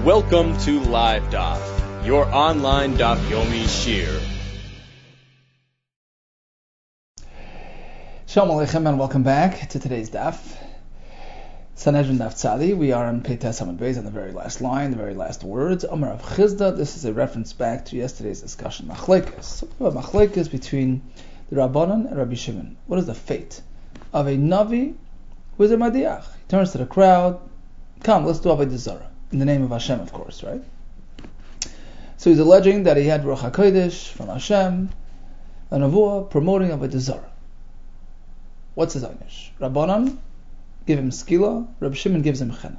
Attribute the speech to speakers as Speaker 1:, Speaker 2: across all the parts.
Speaker 1: Welcome to Live Daf, your online Daf Yomi Shir.
Speaker 2: Shalom Aleichem and welcome back to today's Daf. Sanhedrin Daf Tzadi. We are on Peites Hamad Beis on the very last line, the very last words. Omer of Chizda. This is a reference back to yesterday's discussion. Machlekes between the Rabbanan and Rabbi Shimon. What is the fate of a Navi who is a Madiach? He turns to the crowd. Come, let's do Avodah Zarah. In the name of Hashem, of course, right? So he's alleging that he had Ruach HaKodesh from Hashem, a Nevuah promoting Avodah Zarah. What's his Einish? Rabbanan give him skila, Rabbi Shimon gives him chenek.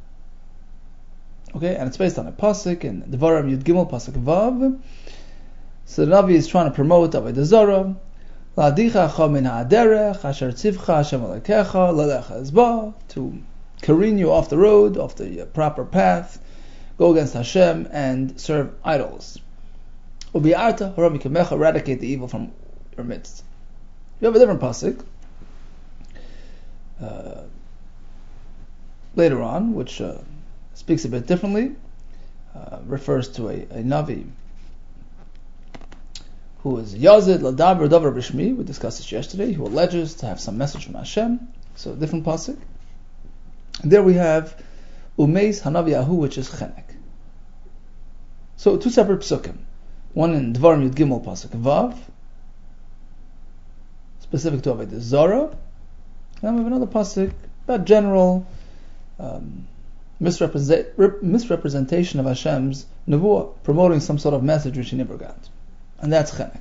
Speaker 2: Okay, and it's based on a pasuk in Devarim Yud Gimel pasuk Vav. So the Navi is trying to promote Avodah Zarah. La'adicha min ha'derech asher tzivcha Hashem alekecha lelecha ezba, to careen you off the road, off the proper path, go against Hashem and serve idols. Ubi'arta hara mikamecha, eradicate the evil from your midst. You have a different pasuk later on, which speaks a bit differently, refers to a Navi who is Yazid Ladaber Davar Bishmi. We discussed this yesterday, who alleges to have some message from Hashem. So a different pasuk. There we have Umeis Hanavi Ahu, which is Chenek. So two separate psukim. One in Dvarim Yud Gimel pasuk Vav, specific to Avodah Zarah. And we have another pasuk about general misrepresentation of Hashem's Nevuah, promoting some sort of message which he never got. And that's Chenek.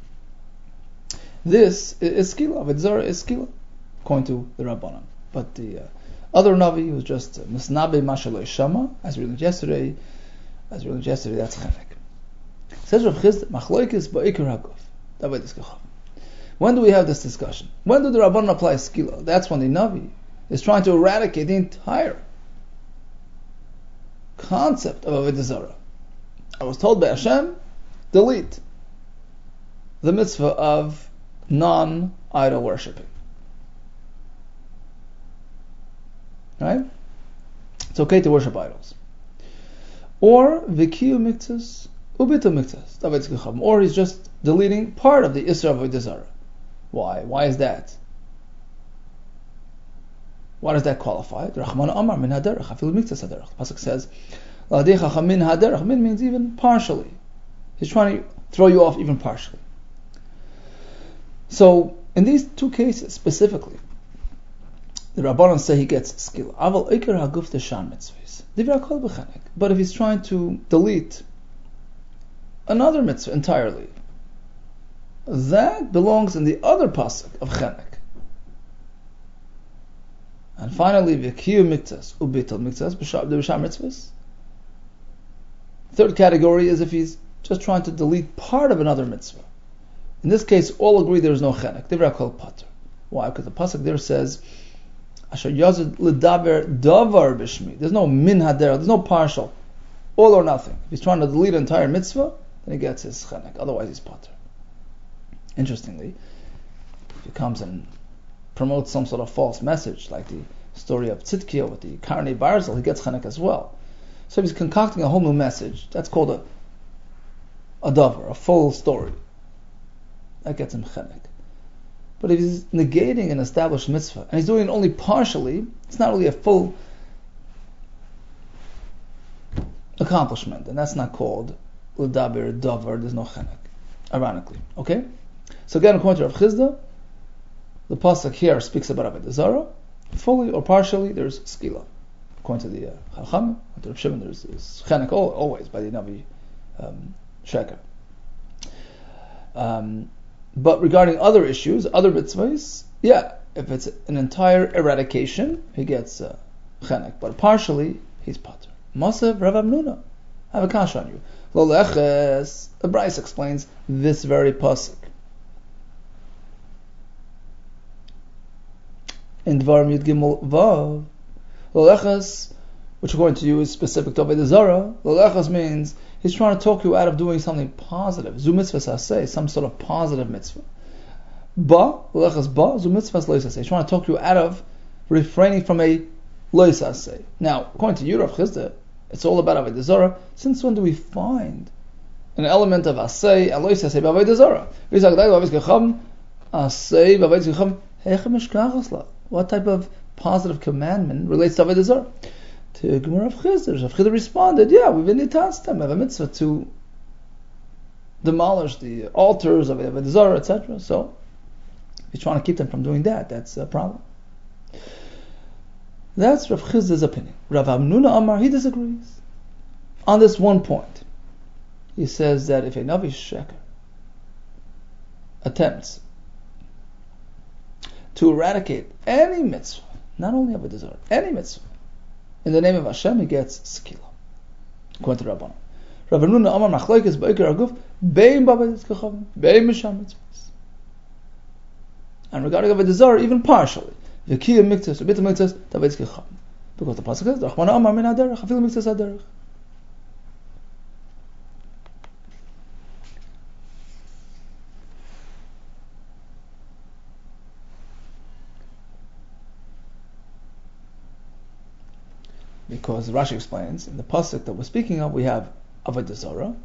Speaker 2: This is Skila. Avodah Zarah is Skila, according to the Rabbanan. But the other Navi was just Misnabe Mashaloi Shama, as we learned yesterday, that's Chenek. Says Rav Chizda, Machlokes Ba'ikar HaGuf. When do we have this discussion? When do the Rabbanan apply Skila? That's when the Navi is trying to eradicate the entire concept of Avodah Zarah. I was told by Hashem, delete the mitzvah of non-idol worshipping. Right? It's okay to worship idols. Or Vikiyu Miktas, Ubitu Miktas, or he's just deleting part of the Isra of Avodah Zarah. Why? Why is that? Why does that qualify? The Rahman Amar min haderech, afilu miktas haderech. The pasuk says, "La'adecha min haderech." Min means even partially. He's trying to throw you off even partially. So, in these two cases specifically, the Rabbanan say he gets skill. Aval ikar haguf deshan mitzvahs. Divra kol b'chenek. But if he's trying to delete another mitzvah entirely, that belongs in the other pasuk of chenek. And finally, v'kiyu miktas ubitul miktas b'sham mitzvahs. Third category is if he's just trying to delete part of another mitzvah. In this case, all agree there is no chenek. Divra kol pater. Why? Because the pasuk there says, "Asher yazid ledaber davar b'shmi." There's no min hader. There's no partial, all or nothing. If he's trying to delete an entire mitzvah, then he gets his chenek. Otherwise, he's pater. Interestingly, if he comes and promotes some sort of false message, like the story of Tzidkiah with the Karnei Barzel, he gets chenek as well. So if he's concocting a whole new message, that's called a davar, a full story. That gets him chenek. But if he's negating an established mitzvah, and he's doing it only partially, it's not really a full accomplishment, and that's not called l'daber davar, there's no chenek, ironically. Okay? So again, according to Rav Chizda, the pasuk here speaks about Avodah Zarah. Fully or partially, there's skila. According to the Chacham, according to Rav Shimon, there's chenek always by the Navi Sheker. But regarding other issues, other mitzvahs, yeah, if it's an entire eradication, he gets chenek. But partially, he's pater. Masav Rav Amnuna. I have a kasha on you. Lo leches, the Bryce explains this very pasuk. In Dvarim Yud Gimel Vav, Lolechas, which according to you is specific to Avodah Zarah, Lolechas means he's trying to talk you out of doing something positive. Zu mitzvah saseh, some sort of positive mitzvah. Ba, Lolechas ba, zu mitzvah loisaseh. He's trying to talk you out of refraining from a loisaseh. Now, according to you, Rav Chizda, It's all about Avodah Zarah. Since when do we find an element of Asay, Alois Asay, Avodah Zarah? What type of positive commandment relates to Avodah Zarah? To Gemara of Chizr. Rav Chizr responded, yeah, we've been itastem, have a mitzvah to demolish the altars of Avodah Zarah, etc. So, if you're trying to keep them from doing that, that's a problem. That's Rav Chizr's opinion. Rav Hamnuna Amar, he disagrees. On this one point, he says that if a Navi Sheker attempts to eradicate any mitzvah, not only Avodah Zarah, any mitzvah, in the name of Hashem, he gets skila. According to Rabbanan. Rav Hamnuna Amar Machlokes Ba'ikar Aguf Bein B'Avodas Kechavim Bein Misham Mitzvahs. And regarding Avodah Zarah, even partially, V'kiyah Miktzos V'bita Miktzos T'Avodas Kechavim, because the pasuk says Rachmana Amar Min Haderech Afilu Miktzos Haderech. Because Rashi explains, in the pasuk that we're speaking of, we have Avodah Zarah,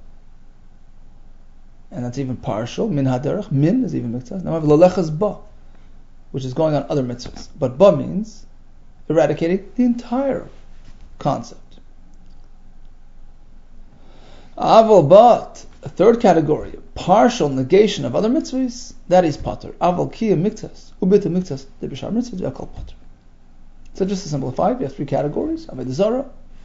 Speaker 2: and that's even partial. Min haderech, min is even mitzvah. Now we have lelechas ba, which is going on other mitzvahs. But ba means eradicating the entire concept. Aval bat, a third category, partial negation of other mitzvahs, that is pater. Aval kiyah mitzvahs, ubita mitzvahs, the bishar mitzvahs, they are called pater. So just to simplify, we have three categories: Avodah Zarah,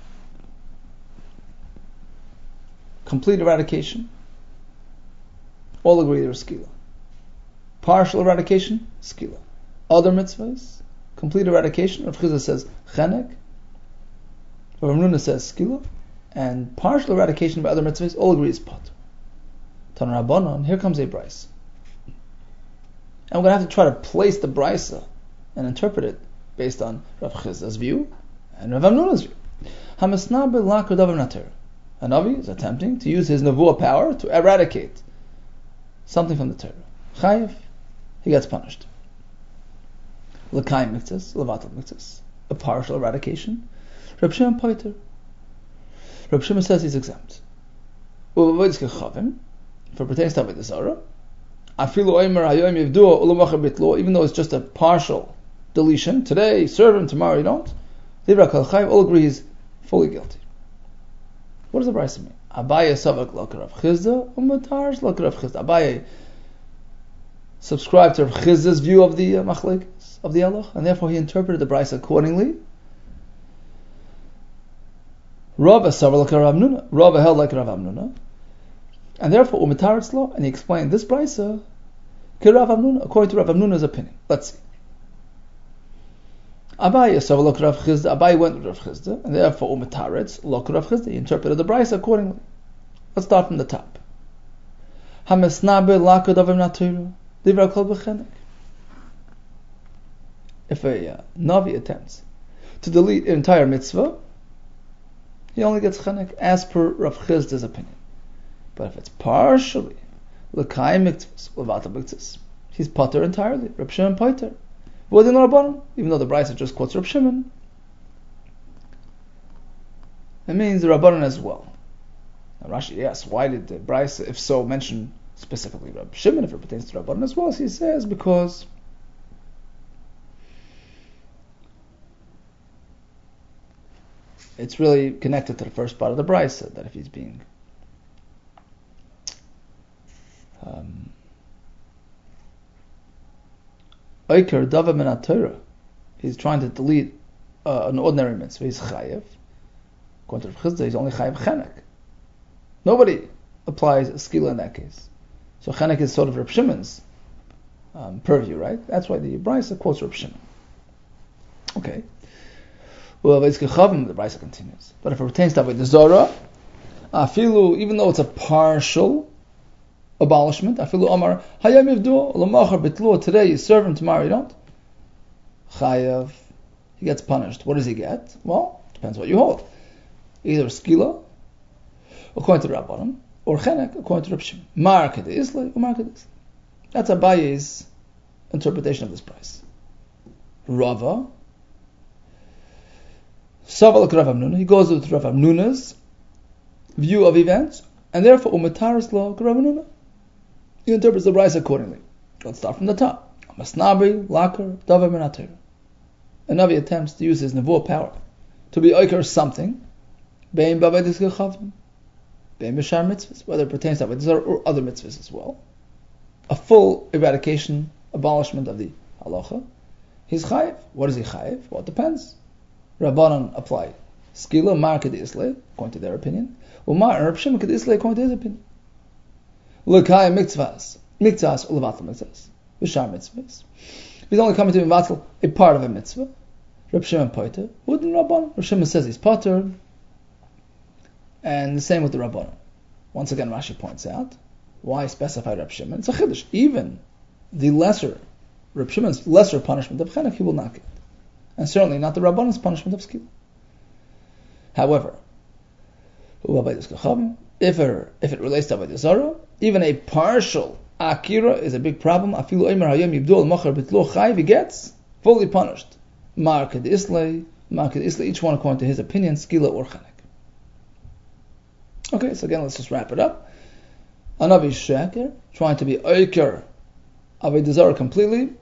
Speaker 2: complete eradication. All agree there's skila. Partial eradication, skila. Other mitzvahs, complete eradication. Rav Chizah says chenek. Rav Hamnuna says skila, and partial eradication by other mitzvahs. All agree is pater. Tana Rabbanan. Here comes a brisa, and we're going to have to try to place the brisa and interpret it based on Rav Chizah's view and Rav Hamnuna's view. Hamasnabe lakar davar nater. A Navi is attempting to use his nevuah power to eradicate something from the Torah. Chayiv, he gets punished. L'kayim miktzas, levatal miktzas, a partial eradication. Reb Shimon poiter. Reb Shimon says he's exempt. Uvavodas kechavim, if it pertains to Avodah Zarah, afilu oimer hayom yivduo ulamachar bitlo, even though it's just a partial deletion. Today, serve him, tomorrow you don't. Livra kal chayiv, all agree he's fully guilty. What does the brisa mean? Abaye savak l'kar Rav Chizda, umatar's l'kar Rav Chizda. Abaye subscribed to Rav Chizda's view of the machlekes, of the halach, and therefore he interpreted the brisa accordingly. Rava savak l'kar Rav Hamnuna. Rava held like Rav Hamnuna, and therefore umatar's law, and he explained this brisa Rav Hamnuna, according to Rav Hamnuna's opinion. Let's see. Abaye saw Rav Chizda. Abaye went with Rav Chizda, and therefore umetaretz lo Rav Chizda. He interpreted the brisa accordingly. Let's start from the top. Hamesnabe lakad avim natiru divra kol b'chenek. If a navi attempts to delete an entire mitzvah, he only gets chenek as per Rav Chizda's opinion. But if it's partially l'kayim mitzvahs, levatal mitzvahs, he's pater entirely. Reb Shimon pater. Even though the brisa just quotes Reb Shimon, it means the Rabbanan as well. Now Rashi asks, why did the brisa, if so, mention specifically Reb Shimon if it pertains to Rabbanan as well? So he says because it's really connected to the first part of the brisa, that if he's being Oiker Dava Min HaTorah, he's trying to delete an ordinary mitzvah, he's chayev. According to Rav Chizda, he's only chayev chenek. Nobody applies a skila in that case. So chenek is sort of Reb Shimon's purview, right? That's why the brisa quotes Reb Shimon. Okay. Well, the brisa continues. But if it pertains to Avodah Zarah, afilu, even though it's a partial abolishment, afilu Omar hayam yivdu lamachar bitlu, today you serve him, tomorrow you don't, chayav, he gets punished. What does he get? Well, depends what you hold. Either skila, according to Rabbanan, or chenek, according to Reb Shimon. Mar kedis or mar kedis. That's Abaye's interpretation of this price. Rava Saval Rav Hamnuna, he goes with Rav Hamnuna's view of events, and therefore umataris lo Rav Hamnuna. He interprets the Brisa accordingly. Let's start from the top. Masnabi, Lakar, Davar Menatir. A Navi attempts to use his nevuah power to be oiker something, bein b'avodis gechavim, bein b'shar mitzvahs, whether it pertains to avodah or other mitzvahs as well. A full eradication, abolishment of the halacha. He's chayiv. What is he chayiv? Well, it depends. Rabbanan apply skila, mar kedisle, according to their opinion, umar Reb Shimon kedisle, according to his opinion. L'kaya mitzvahs, ulevatel mitzvahs, b'shar mitzvahs. He's only coming to mevatel a part of a mitzvah. Reb Shimon poiter, wouldn't Rabbanan? Reb Shimon says he's potter, and the same with the Rabbanan. Once again, Rashi points out why specify Reb Shimon. It's a chiddush. Even the lesser, Reb Shimon's lesser punishment of chenek, he will not get, and certainly not the Rabbanan's punishment of skila. However, if it relates to avodah zarah, even a partial akira is a big problem. Afilu omer hayom yibdul machar bitlo chayv, he gets fully punished. Mar kedisle, each one according to his opinion, skila or chenek. Okay, so again, let's just wrap it up. A Navi sheker, trying to be oiker avodah zarah completely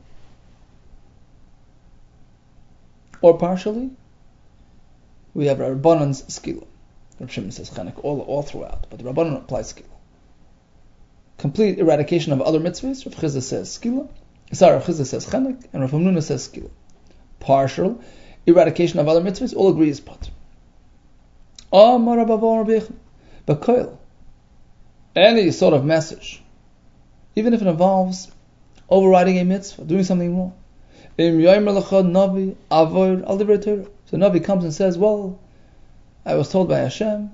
Speaker 2: or partially. We have Rabbanan's skila. Reb Shimon says chenek all throughout, but the Rabbanan applies skila. Complete eradication of other mitzvahs. Rav Chizda says skila. Rav Chizda says chenek, and Rav Hamnuna says skila. Partial eradication of other mitzvahs, all agree is pot. But koil, any sort of message, even if it involves overriding a mitzvah, doing something wrong. So Navi comes and says, well, I was told by Hashem,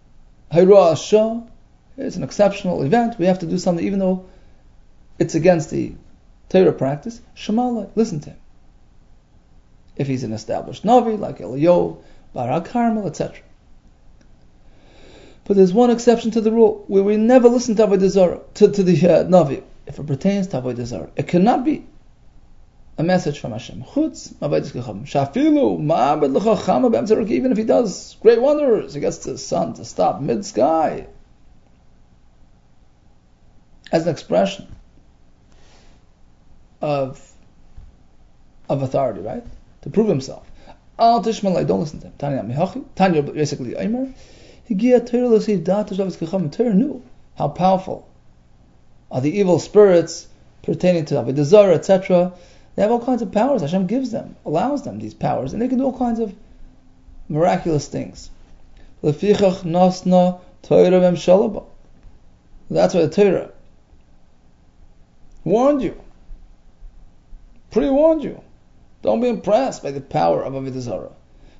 Speaker 2: it's an exceptional event, we have to do something even though it's against the Torah practice. Shema, listen to him. If he's an established Navi, like Eliyahu, Barak Carmel, etc. But there's one exception to the rule, where we never listen to avodah zarah, to the Navi. If it pertains to avodah zarah, it cannot be a message from Hashem. Even if he does great wonders, he gets the sun to stop mid-sky. As an expression of authority, right? To prove himself. Don't listen to him. Tanya basically Eimer. Torah knew how powerful are the evil spirits pertaining to avodah zarah, etc. They have all kinds of powers. Hashem gives them, allows them these powers, and they can do all kinds of miraculous things. That's why the Torah warned you, pre-warned you. Don't be impressed by the power of avodah zarah.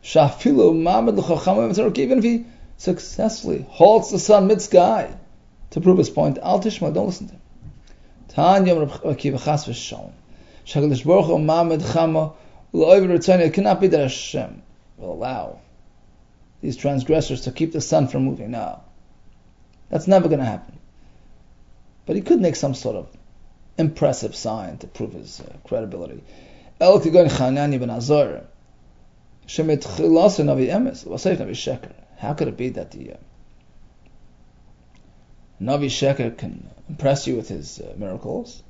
Speaker 2: Even if he successfully halts the sun mid-sky to prove his point, don't listen to him. It cannot be that Hashem will allow these transgressors to keep the sun from moving. No, that's never going to happen. But he could make some sort of impressive sign to prove his credibility. How could it be that the Navi Sheker can impress you with his miracles?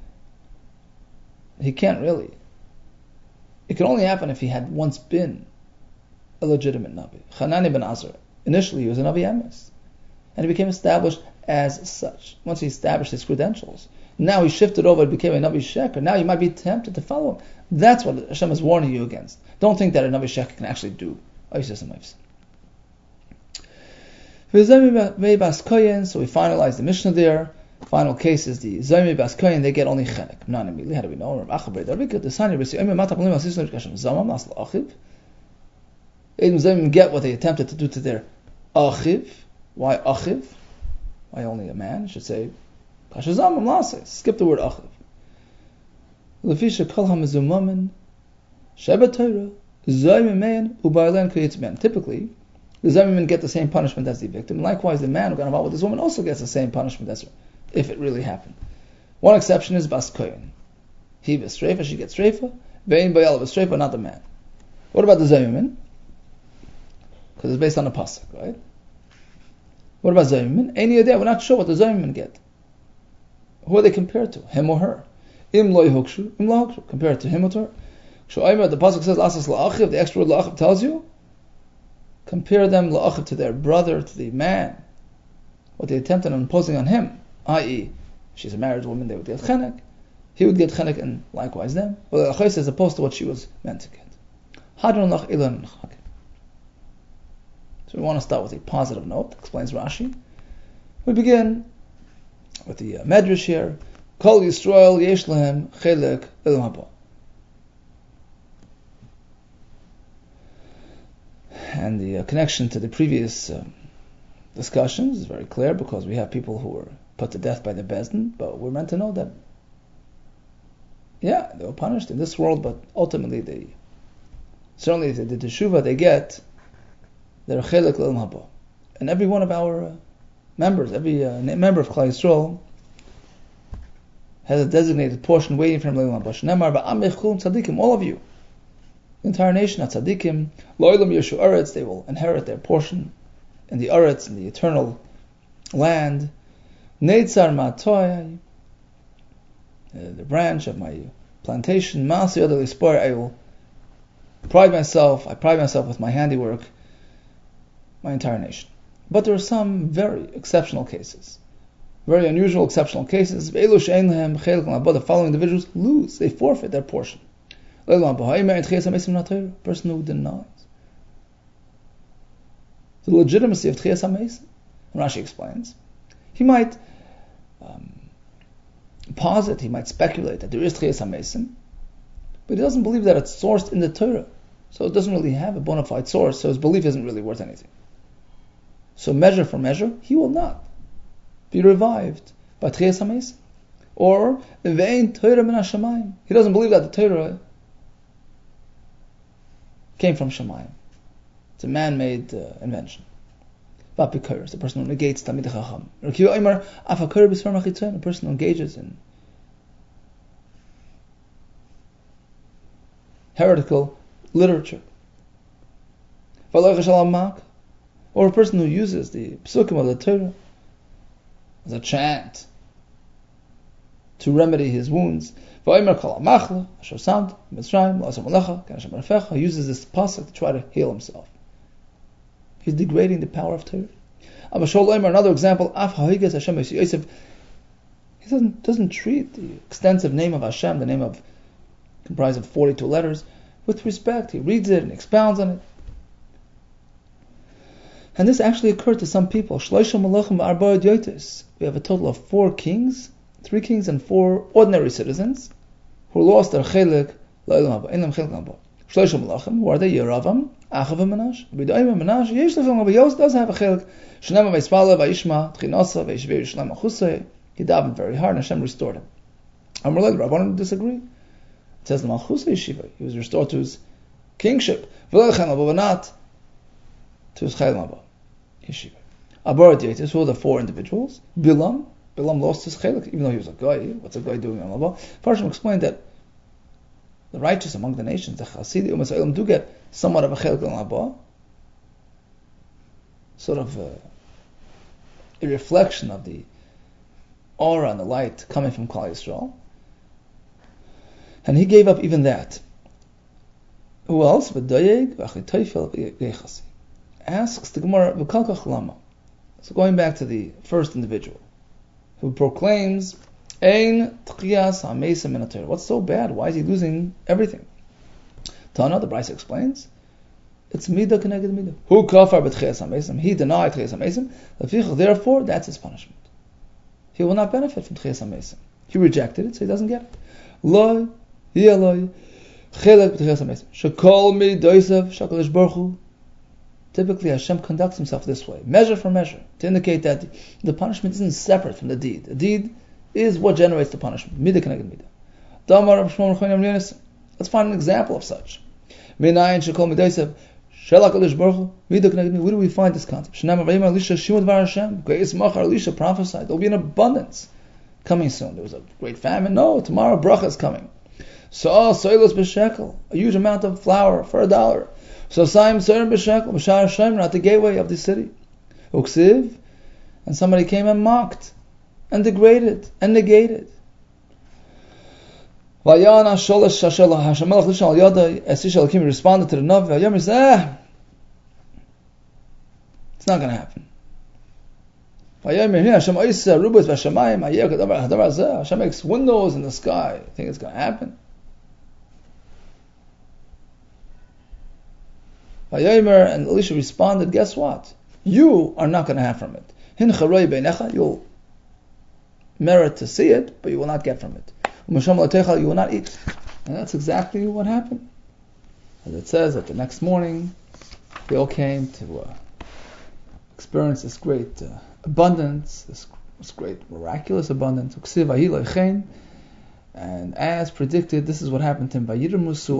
Speaker 2: He can't really. It can only happen if he had once been a legitimate Navi. Hanani ben Azar, initially he was a Navi Emes, and he became established as such. Once he established his credentials, now he shifted over and became a Navi Sheker. Now you might be tempted to follow him. That's what Hashem is warning you against. Don't think that a Navi Sheker can actually do Oisis and Oisis. So we finalize the Mishnah there. Final case is the Zaymi Bas Kohen, they get only chenek. How do we know? Zayim get what they attempted to do to their achiv. Why achiv? Why only a man? You should say Kashazam Lase. Skip the word achiv. Lefisha kol hamazumamin sheba Torah Zayim man ubaylan koyitzman. Typically, the Zayim get the same punishment as the victim. Likewise, the man who got involved with this woman also gets the same punishment as her, if it really happened. One exception is Bas Kohen. He was streifa, she gets streifa. Vein bayal was streifa, not the man. What about the Zayim? because it's based on a pasuk, right? What about Zaymin? Any idea? We're not sure what the Zaymin get. Who are they compared to? Him or her? Im lo yukshu, im lo yukshu. Compared to him or to her. The pasuk says, "Asas la'achiv." The extra word la'achiv tells you, compare them la'achiv to their brother, to the man. What they attempted on imposing on him, i.e., she's a married woman, they would get chenek. He would get chenek, and likewise them. Well, as opposed to what she was meant to get. Hadron lach ilan chak. So we want to start with a positive note, explains Rashi. We begin with the Medrash here. Kol Yisrael yesh lehem chelek elam haba. And the connection to the previous discussions is very clear, because we have people who were put to death by the Bezdin, but we're meant to know that, yeah, they were punished in this world, but ultimately certainly if they did teshuvah, they get their chelek l'olam haba. And every one of our members, every member of Klal Yisrael has a designated portion waiting for him l'olam haba. Shnemar va'amech chulum tzadikim, all of you, the entire nation of tzadikim, lo'olam yeshu aretz, they will inherit their portion in the aretz, in the eternal land. Neitzar ma'atoy, the branch of my plantation, ma'asi yodel yispor, I will pride myself with my handiwork, my entire nation. But there are some very exceptional cases, very unusual exceptional cases. The following individuals lose, they forfeit their portion. A person who denies the legitimacy of Tchias HaMeisim. Rashi explains, he might posit, he might speculate that there is Tchias HaMeisim, but he doesn't believe that it's sourced in the Torah. So it doesn't really have a bona fide source, so his belief isn't really worth anything. So measure for measure, he will not be revived by Tchias HaMeisim. Or, Ve'ein Torah min HaShamayim. He doesn't believe that the Torah came from Shamayim. It's a man-made invention. Vapikoros, the person who negates Talmid Chacham. A person who engages in heretical literature. Or a person who uses the psukim of the Torah as a chant to remedy his wounds. He uses this pasuk to try to heal himself. He's degrading the power of Torah. Another example, he doesn't treat the extensive name of Hashem, the name of comprised of 42 letters, with respect. He reads it and expounds on it. And this actually occurred to some people. We have a total of 4 kings, 3 kings and 4 ordinary citizens who lost their chelek l'olam haba. Shloisha malachim, who are they? Yeravam, Achav and Menash. B'dayim and Menash, Yesh l'olam haba. Yos does have a chelek. Shnema v'yispala v'yishma tchinasa v'yishvei Yerushalayim achusei. He davened very hard and Hashem restored him. Amalek, the Rabbanim disagree. It says the Malchusei Yeshiva, he was restored to his kingship. V'lechem haba, but not to his chayim haba. Yeshiva. Abarat Yetis, who are the 4 individuals? Bilam lost his chelek, even though he was a guy. What's a guy doing on Haba? Farshim explained that the righteous among the nations, the Chasidi Umas Ha'olam, do get somewhat of a chelek on Haba, sort of a reflection of the aura and the light coming from Klal Yisrael. And he gave up even that. Who else? Asks the Gemara, so going back to the first individual, who proclaims, Ein Tchias HaMeisim min HaTorah. What's so bad? Why is he losing everything? Tana, the Brisa explains, it's Midah Keneged Midah. Who kafar b'Tchias HaMeisim? He denied Tchias HaMeisim. Therefore, that's his punishment. He will not benefit from Tchias HaMeisim. He rejected it, so he doesn't get it. Loi, Yeloi, Chelek b'Tchias HaMeisim. Shekol mi doisav, Shakalish Baruch Hu. Typically, Hashem conducts himself this way, measure for measure, to indicate that the punishment isn't separate from the deed. The deed is what generates the punishment. Midah Keneged Midah. Let's find an example of such. Where do we find this concept? Elisha prophesied there will be an abundance coming soon. There was a great famine. No, tomorrow bracha is coming. So, a huge amount of flour for $1. So Saim Serim B'Shekel, B'Shar Shemra, at the gateway of the city. Uksiv, and somebody came and mocked, and degraded, and negated. Vayan HaSholosh HaShamelach Lishon Al Yada, as Yishalakim responded to the Navi, Vayom, he said, it's not going to happen. Hashem makes windows in the sky. You think it's going to happen? And Elisha responded, guess what? You are not going to have from it. You'll merit to see it, but you will not get from it. You will not eat. And that's exactly what happened. As it says that the next morning, they all came to experience this great abundance, this great miraculous abundance. And as predicted, this is what happened to him. The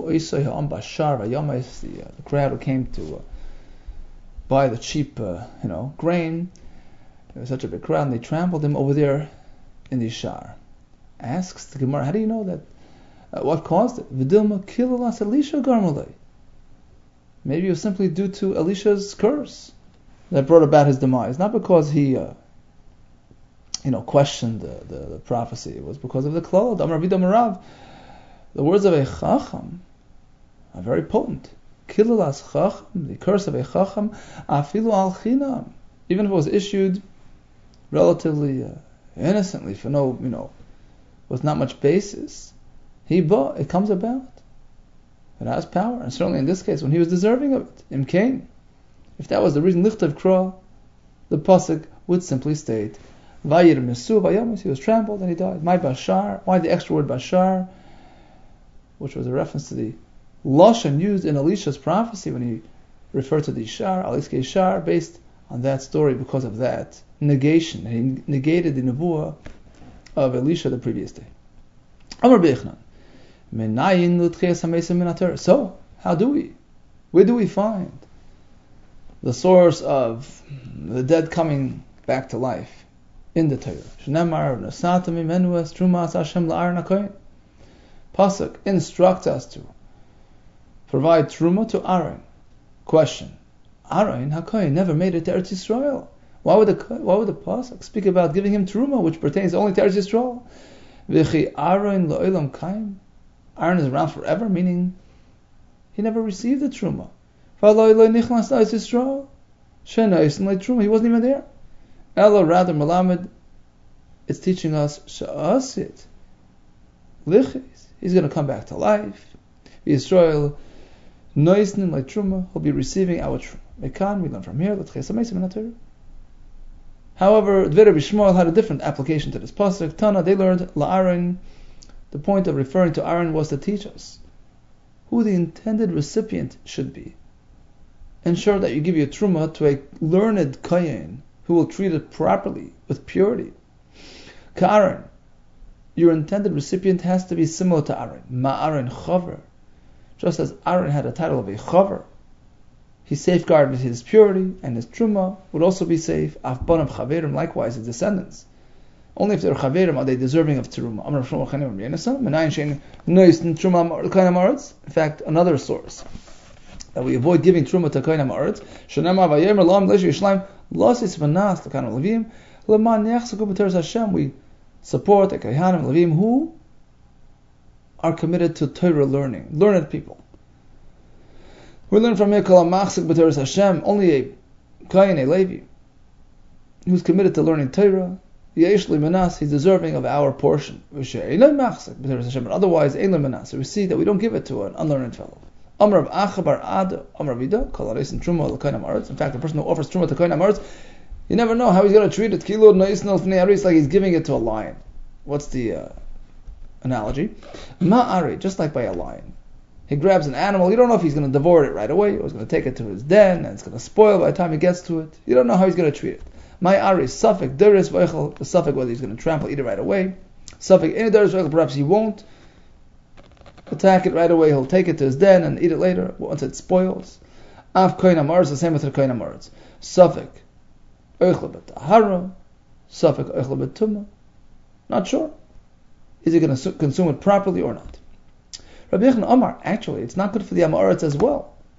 Speaker 2: crowd who came to buy the cheap grain, there was such a big crowd, and they trampled him over there in the Shar. Asks the Gemara, how do you know that? What caused it? Maybe it was simply due to Elisha's curse that brought about his demise, not because he questioned the prophecy. It was because of the klal. Amar Rabbi Marav, the words of a chacham are very potent. Kilalas chacham, the curse of a chacham, afilu al chinam, even if it was issued relatively innocently for no, with not much basis, it comes about. It has power, and certainly in this case, when he was deserving of it, imkain. If that was the reason, lichtav kra, the pasuk would simply state, Vayir Mesu Vayamis, he was trampled and he died. My Bashar, why the extra word Bashar? Which was a reference to the Lashon used in Elisha's prophecy when he referred to the Shar, Aliske Shar, based on that story because of that negation. He negated the Nebuah of Elisha the previous day. Amar Bechnan. So, where do we find the source of the dead coming back to life in the Torah? Pasuk instructs us to provide truma to Aaron. Question: Aaron HaKohen never made it to Eretz Yisrael. Why would the pasuk speak about giving him truma, which pertains only to Eretz Yisrael? V'chi Aaron lo'olam kaim. Aaron is around forever, meaning he never received the truma. He wasn't even there. Ella rather Malamed, it's teaching us Sha'asit. Lichis. He's going to come back to life. Yisrael Noisnin like Truma, he'll be receiving our Truma. Mekan, we learn from here, however, Dvera Bishmuel had a different application to this pasuk. Tana, they learned La'aron. The point of referring to Aaron was to teach us who the intended recipient should be. Ensure that you give your truma to a learned kohen who will treat it properly with purity. Ka'aron, your intended recipient has to be similar to Aaron. Ma'aron chaver, just as Aaron had a title of a chaver, he safeguarded his purity, and his truma would also be safe. Afbanam chaverim, likewise his descendants. Only if they're chaverim are they deserving of teruma. In fact, another source that we avoid giving truma to kohen ha'aretz. We support the kohanim levim who are committed to Torah learning, learned people. We learn from here only a kohen, a Levi, who's committed to learning Torah. He's deserving of our portion. Otherwise, we see that we don't give it to an unlearned fellow. In fact, the person who offers truma to kohen ha'aretz, you never know how he's going to treat it. Like he's giving it to a lion. What's the analogy? Just like by a lion. He grabs an animal, you don't know if he's going to devour it right away, or he's going to take it to his den, and it's going to spoil by the time he gets to it. You don't know how he's going to treat it. My Ari, Suffolk, Deris, Veichel, the Suffolk, whether he's going to trample, eat it right away. Suffolk, any Deris, Veichel, perhaps he won't attack it right away, he'll take it to his den and eat it later, once it spoils. Av Kohen HaMaretz, the same with the Kohen HaMaretz. Suffolk, Eichel B'Tahara, Suffolk, Eichel B'Tumah. Not sure. Is he going to consume it properly or not? Rabbi Yechon Amar, actually, it's not good for the Amaretz as well.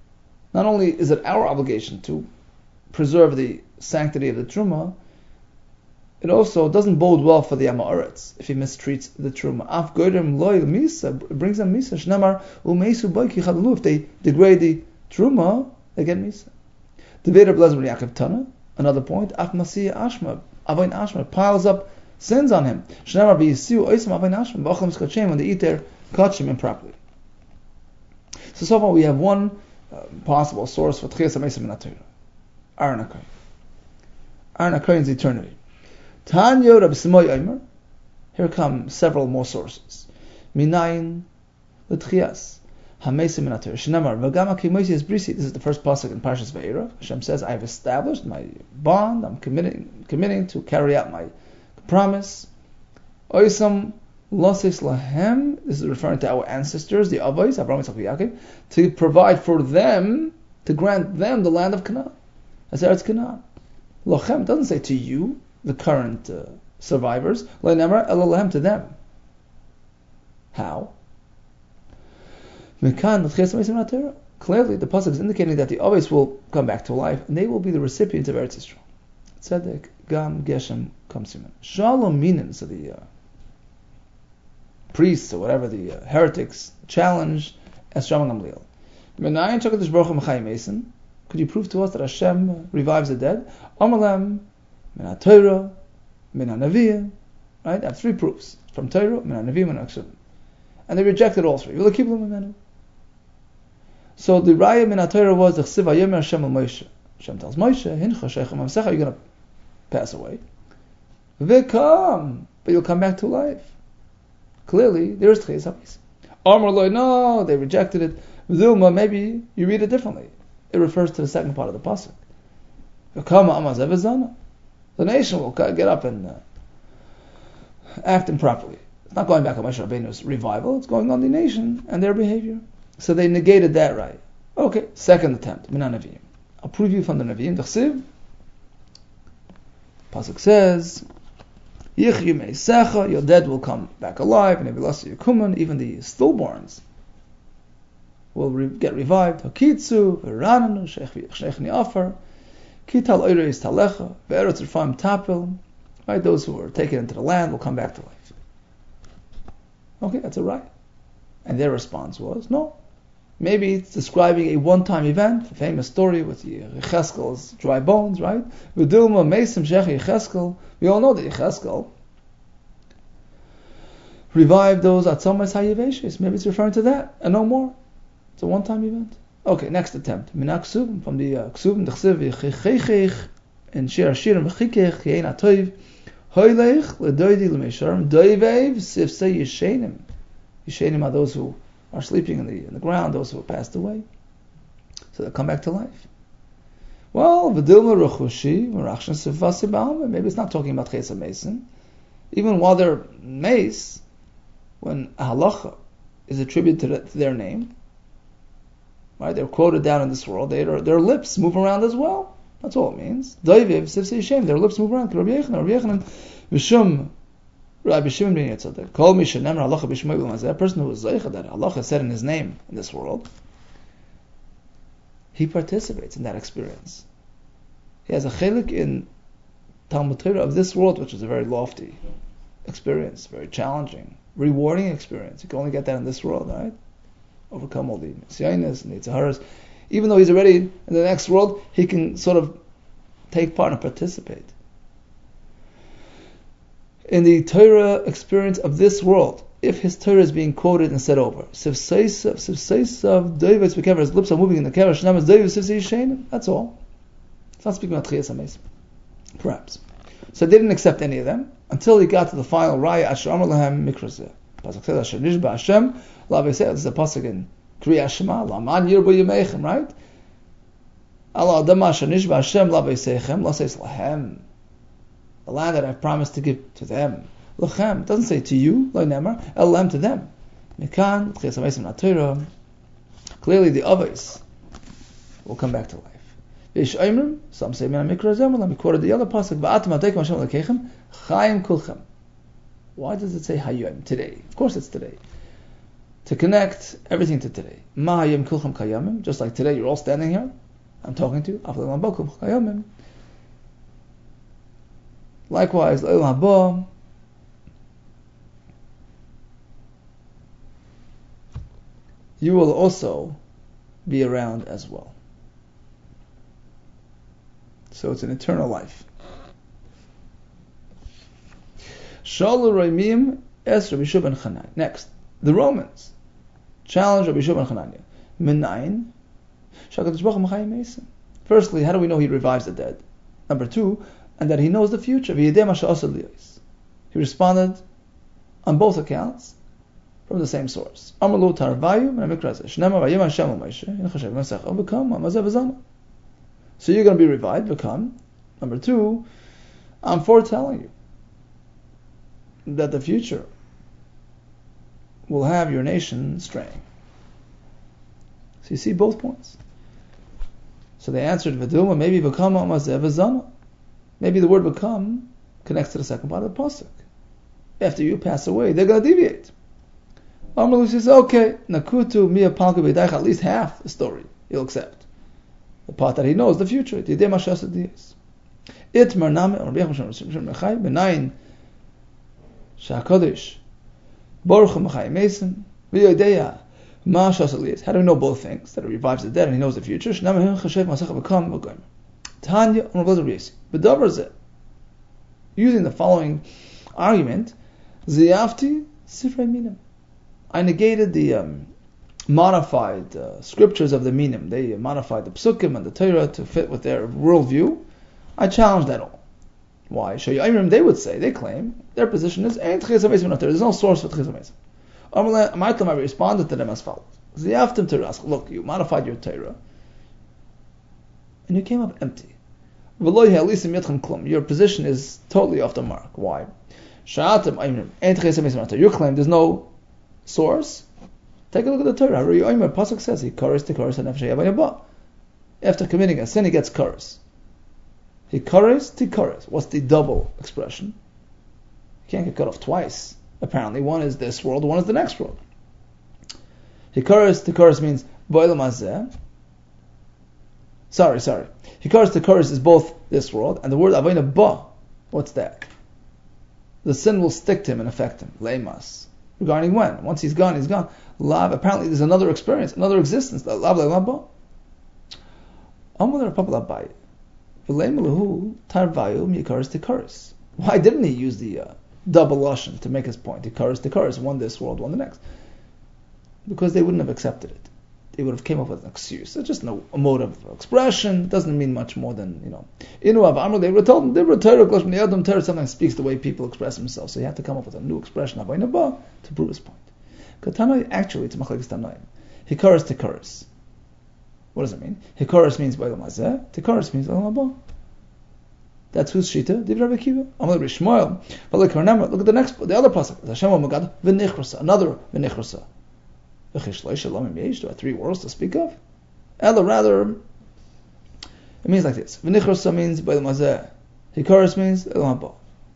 Speaker 2: not only is it our obligation to preserve the sanctity of the Truma, it also doesn't bode well for the Amoritz if he mistreats the Truma. Af goyrim loyal misa, it brings them misa. Shnamar umeisu boiki chadalu. If they degrade the Truma, they get misa. The Veda Blazim Yaakov Tana, another point. Af masiyah ashma, avoin ashma, piles up sins on him. Shnamar b'yisiu oisam avoin ashma, b'achlam skachem, when they eat their kachim improperly. So far we have one possible source for Tchias HaMesim in Torah. Aaron HaKohen. Aaron HaKohen's eternity. Tanya Rabbi Simoy Eimer. Here come several more sources. Minayin L'Tchias HaMesim in Torah. Shnamar V'gam HaKimoysi Brisi. This is the first pasuk in Parshas Ve'era. Hashem says, I have established my bond. I'm committing to carry out my promise. Oisam Losis Lahem. This is referring to our ancestors, the Avos, Abraham, Yitzchak, Yaakov, to provide for them, to grant them the land of Canaan. As Eretz Canaan. Lochem doesn't say to you, the current survivors. Le'nemar Ela to them. How? Clearly, the pasuk is indicating that the Avos will come back to life, and they will be the recipients of Eretz Yisrael. Tzedek Gam Geshem Kamsiman. Shalom Minim. So the priests or whatever, the heretics challenge as Shalom Gamliel. Menayin Shakadish Baruch Hu Mechayim Mason. Could you prove to us that Hashem revives the dead? Amalem, Min HaTorah, Min HaNaviyah. Right? I have three proofs. From Torah, Min HaNaviyah, Min HaKsuvim. And they rejected all three. So the Raya Min HaTorah was the Chsiv HaYomer Hashem Al Moshe. Hashem tells Moshe, Hincha Sheichem Amsecha, you're going to pass away. V'kam, but you'll come back to life. Clearly, there is Tchias HaMesim. Amar Loi, no, they rejected it. Vilma, maybe you read it differently. It refers to the second part of the pasuk. The nation will get up and act improperly. It's not going back on Moshe Rabbeinu's revival. It's going on the nation and their behavior. So they negated that right. Okay, second attempt. Min HaNaviyim. I'll prove you from the Naviyim. D'chsiv. Pasuk says, Yichyu Meisecha, your dead will come back alive, and even the stillborns will get revived. Hakitzu, Verananu, Sheikh Ni'afar, Kital Oireis Talecha, Ve'eretz Rifam Tapil. Right, those who are taken into the land will come back to life. Okay, that's a right. And their response was, no. Maybe it's describing a one-time event, a famous story with Yecheskel's dry bones, right? V'dilma Meisim Sheikh Yecheskel. We all know that Yecheskel revived those Atzomas HaYeveshes. Maybe it's referring to that, and no more. It's a one-time event. Okay, next attempt. Min HaKsuvim, from the Ksuvim, D'chsiv V'chichich, in Shir HaShirim, V'chikich, Yein HaToiv, Hoylech, L'doidi L'meisharim, Doivev, Sifsei Yishenim. Yishenim are those who are sleeping in the ground, those who have passed away. So they'll come back to life. Well, V'dilma Rechushi, Merachshan Sifasi Ba'alma, maybe it's not talking about Tchias HaMesim. Even while they're mace, when halacha is attributed to their name, right? They're quoted down in this world. Their lips move around as well. That's all it means. Doiviv sifsei shem. Their lips move around. Rabbi Yechanan, v'shum Rabbi Shimon ben Yotzadek. Kol mi shenemar halacha b'shmoi b'lamazeh. A person who is zeicha that halacha said in his name in this world, he participates in that experience. He has a chelik in Talmud Torah of this world, which is a very lofty experience, very challenging, rewarding experience. You can only get that in this world, right? Overcome all the nisyanis and the tzaharas. Even though he's already in the next world, he can sort of take part and participate in the Torah experience of this world. If his Torah is being quoted and said over, his lips are moving in the kever, that's all. It's not speaking about Tchias HaMesim. Perhaps. So they didn't accept any of them until he got to the final Raya, Asher Amar Lahem Mikrazeh. Pasuk says, Asher Nishba Hashem, this is a pasuk in Kriya Shema, Laman Yirbu Yameichem, right? Allah Adama Asher Nishba Hashem, Laveisechem, Laseis Lahem. The land that I've promised to give to them. Lachem, it doesn't say to you, Lo Nemar, Elam to them. Mikan, Tchias HaMesim Natorah. Clearly the others will come back to life. Vish Oimrim, some say Min HaMikra Zem, let me quote the other pasuk, Va'atam Adeikum Hashem Lekechem, Chaim Kulchem. Why does it say Hayom, today? Of course it's today. to connect everything to today. Mahayim kulcham kayamim, just like today you're all standing here, I'm talking to you. Likewise, Le'il haba, you will also be around as well. So it's an eternal life. Shalu Raimim es Rabbi Shua ben Chananya. Next, the Romans challenge Rabbi Shua ben Chananya. Minayin shakadosh baruch hu mechayim mesim. Firstly, how do we know he revives the dead? Number two, and that he knows the future. V'yidei ma she'asa liyos. He responded on both accounts from the same source. Amalu tarvayu min hamikra hazeh. Shnema vayim Hashem al Moshe yinchashev v'nasecha v'kam ha'mazeh v'zana. So you're going to be revived, v'kam. Number two, I'm foretelling you that the future will have your nation straying. So you see both points. So they answered, V'dilma, maybe v'kam ha'mazeh v'zana. Maybe the word become connects to the second part of the pasuk. After you pass away, they're going to deviate. Amalu says, okay, nakutu miya palka b'daich, at least half the story he'll accept. The part that he knows, the future. Yidei ma she'asa liyos. Itmar name, Rabbi Yechon Shem Mechai, b'nayin sha'kadosh baruch hu mechayim mesim, v'yodei ma she'asa liyos. How do we know both things? That he revives the dead and he knows the future. Shnama chashev masecha v'kam v'goyim. Tanya B'davar, using the following argument, Ziyafti Sifrei Minim. I negated the modified scriptures of the Minim. They modified the Psukim and the Torah to fit with their worldview. I challenged that all. Why? They would say, they claim, their position is, there's no source for Tchis HaMesim. I responded to them as follows. Ziyaftim Torah. Look, you modified your Torah, and you came up empty. Your position is totally off the mark. Why? You claim there's no source. Take a look at the Torah. Pasuk says he curses to curse and after committing a sin, he gets curse. He curses to curse. What's the double expression? You can't get cut off twice. Apparently, one is this world, one is the next world. He curses to curse means Sorry. Hikaras Tikaras is both this world, and the word Avayna Ba, what's that? The sin will stick to him and affect him. Leimas. Regarding when? Once he's gone, he's gone. Lav, apparently there's another experience, another existence. Lav Leilam Ba. Amal Rapapal Abai. V'leimalahu Tarvayu Mikaras Tikaras. Why didn't he use the double lashon to make his point? Hikaras Tikaras, one this world, one the next. Because they wouldn't have accepted it. They would have came up with an excuse. It's just a mode of expression. Doesn't mean much more than, they were told Torah sometimes speaks the way people express themselves. So you have to come up with a new expression to prove his point. Katana, actually, it's machlekes tanoim. Hikaras tikaras. What does it mean? Hikaras means b'olam hazeh. Tikaras means b'olam haba. That's whose shita. Divrei Rabbi Akiva. Amal Rabbi Shmuel. But look at the other pasuk. Hashem Magad v'nichrasa. Another v'nichrasa. Do I have three worlds to speak of? Ella, rather, it means like this. V'nichrasa means b'olam hazeh. Hikaras means b'olam haba.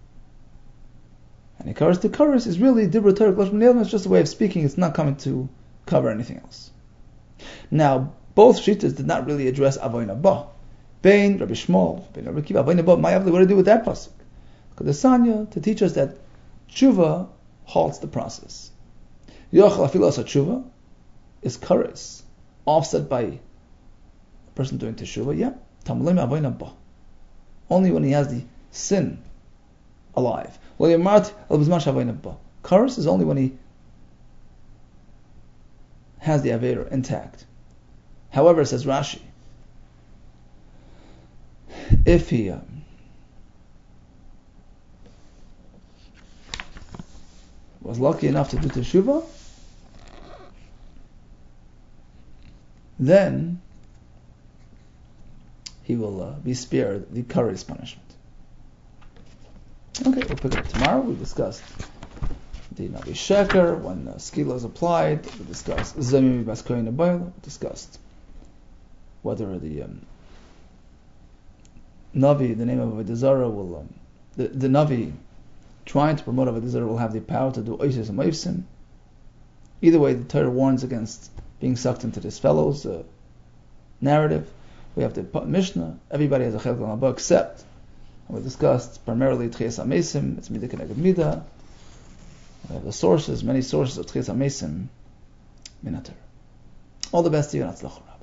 Speaker 2: And Hikaras Tikaras is really Dibra Torah Klosh B'nei Adam. It's just a way of speaking. It's not coming to cover anything else. Now, both Shitas did not really address Avoyna Ba. Bein Rabbi Shmuel, Bein Rabbi Akiva, Avoyna Ba. What do do with that pasuk? Because the Sanya to teach us that tshuva halts the process. Yochel Afilas tshuva is kares, offset by a person doing teshuva. Yeah, Tamalim Avoyna Ba. Only when he has the sin alive. Kares is only when he has the Aveira intact. However, says Rashi, if he was lucky enough to do Teshuvah, then he will be spared the Kares punishment. Okay, we'll pick it up tomorrow. We discussed the Navi Sheker, when Skila is applied. We discussed Zemim Baskoyin Abayla. We discussed whether the Navi, the name of Avodah Zarah, will the Navi trying to promote Avodah Zarah will have the power to do Oises and Moifsim. Either way, the Torah warns against being sucked into this fellow's narrative. We have the Mishnah. Everybody has a Chelek L'Maba except, and we discussed primarily Tchias HaMesim. It's Midah Keneged Midah. We have the sources, many sources of Tchias HaMesim. Min HaTorah. All the best to you and Atzlachah.